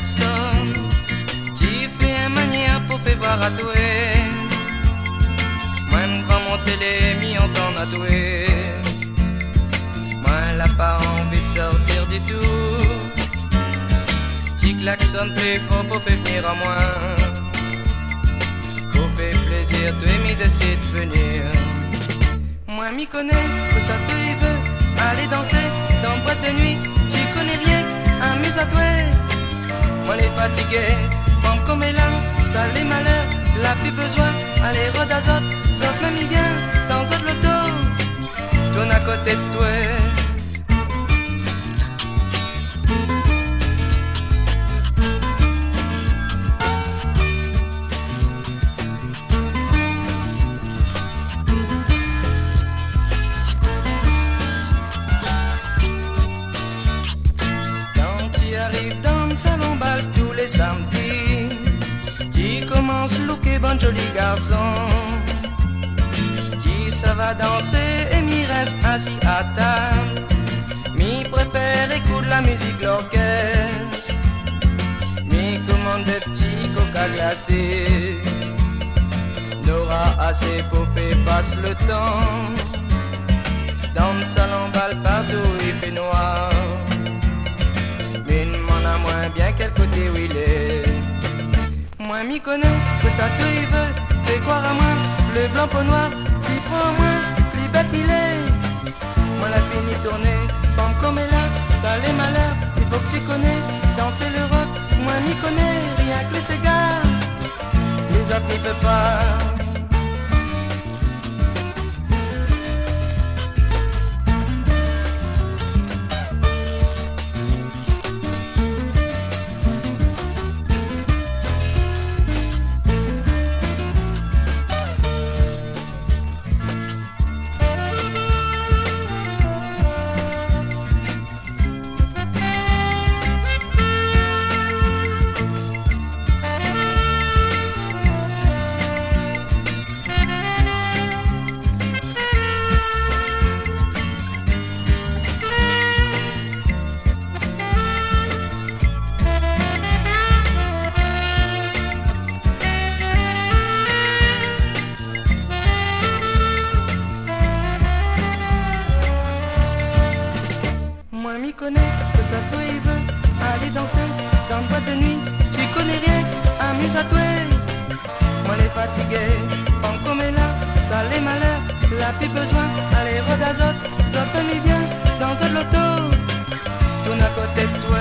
personne. Tu fais une manière pour faire voir à toi. Moi, je vais monter les mi en temps à toi. Moi, elle n'a pas envie de sortir du tout. Tu klaxonnes plus fort pour faire venir à moi. Pour faire plaisir, toi, mi décide de venir. Moi, m'y connais, que ça te veut aller danser dans boîte de nuit. Tu connais rien, amuse à toi. Moi, les fatigué, femme comme elle a, ça les malheurs, la plus besoin. Allez, rôde azote, saute même bien dans un loto. Tourne à côté de toi. Salon bal tous les samedis. Tu commences looker bon joli garçon. Qui ça va danser et m'y reste assis à table. M'y préfère écouter la musique l'orchestre. M'y commande des petits coca glacés. N'aura assez pour faire passer le temps. Dans le salon bal partout il fait noir. À moins bien quel côté où il est. Moi m'y connais, que ça te y veut. Fais croire à moi, le blanc peau noir. Tu prends moi, plus bête il est. Moi la fini tournée, femme comme elle a, ça les malheurs. Il faut que tu connais, danser le rock. Moi m'y connais, rien que les égards. Les autres n'y peuvent pas. Moi m'y connais, que ça toi il veut aller danser dans une boîte de nuit. Tu connais rien, amuse à toi. Moi les fatigués, femme comme elle a, ça les malheurs, la plus besoin. Allez rôde azote, zote mis bien dans un loto. Tourne à côté de toi.